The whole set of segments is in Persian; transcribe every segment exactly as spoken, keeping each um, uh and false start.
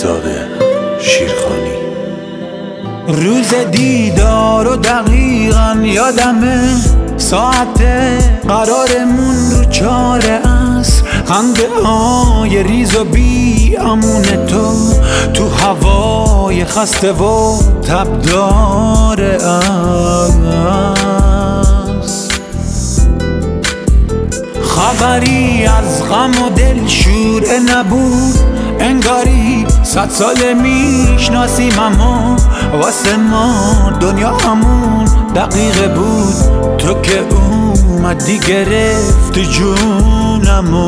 بهزاد شیرخانی. روز دیدار و دقیقا یادمه، ساعت قرارمون رو چاره است، خنده های ریز و بی امون تو تو هوای خسته و تبدار است. خبری از غم و دلشوره نبود، انگاری صد سال میشناسیم، اما واسه ما دنیا همون دقیقه بود. تو که اومدی گرفتی جونمو،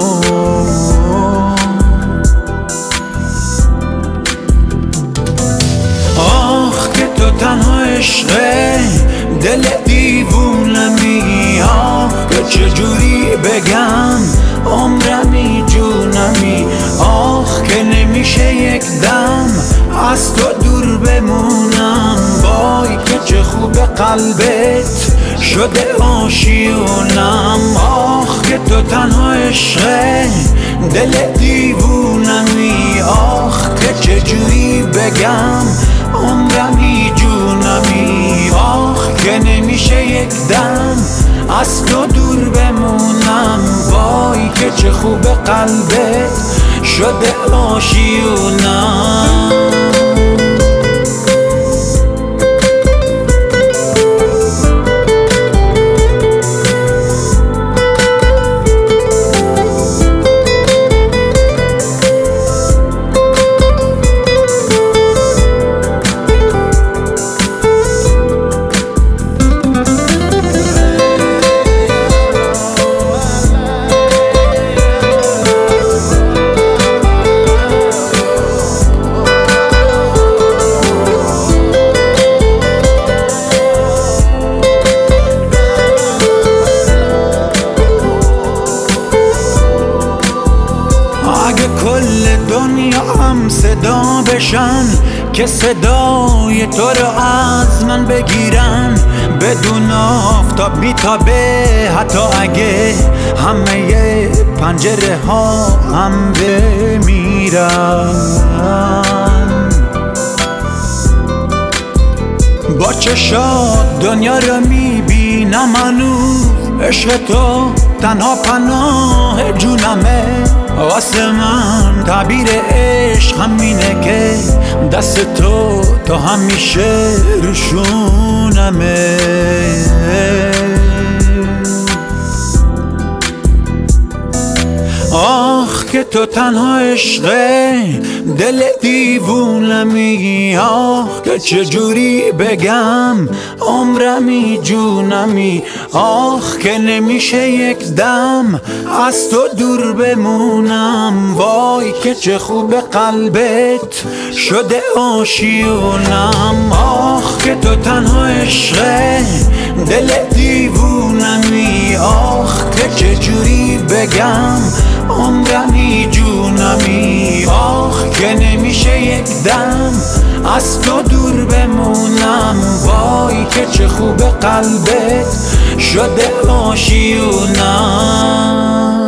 آخ که تو تنها عشقه دل دیوونمی، آخ که چجوری بگم عمرمی جونمی، آخ که نمیشه یک دم از تو دور بمونم، وای که چه خوب قلبت شده آشیونم، آخ که تو تنها عشقه دل دیوونمی، آخ که چجوری بگم عمرمی جونمی، آخ که نمیشه یک دم از تو دور بمونم، وای که چه خوب قلبت شده آشیونم. کل دنیا هم صدا بشن که صدای تو رو از من بگیرن، بدون آفتاب میتابه حتی اگه همه پنجره ها هم بمیرن. با چشات دنیا رو میبینم هنوز، عشق تو تنها پناه جونمه، واسه من تعبیر عشق همینه که دست تو تا همیشه روشونمه. آخ که تو تنها عشقه دل دیوونمی، آخ که چجوری بگم عمرمی جونمی، آخ که نمیشه یک دم از تو دور بمونم، وای که چه خوب قلبت شده آشیونم، آخ که تو تنها عشقه دل دیوونمی، آخ که چجوری بگم عمرمی جونمی، آخ که نمیشه یک دم از تو دور بمونم، وای که چه خوب قلبت شده آشیونم.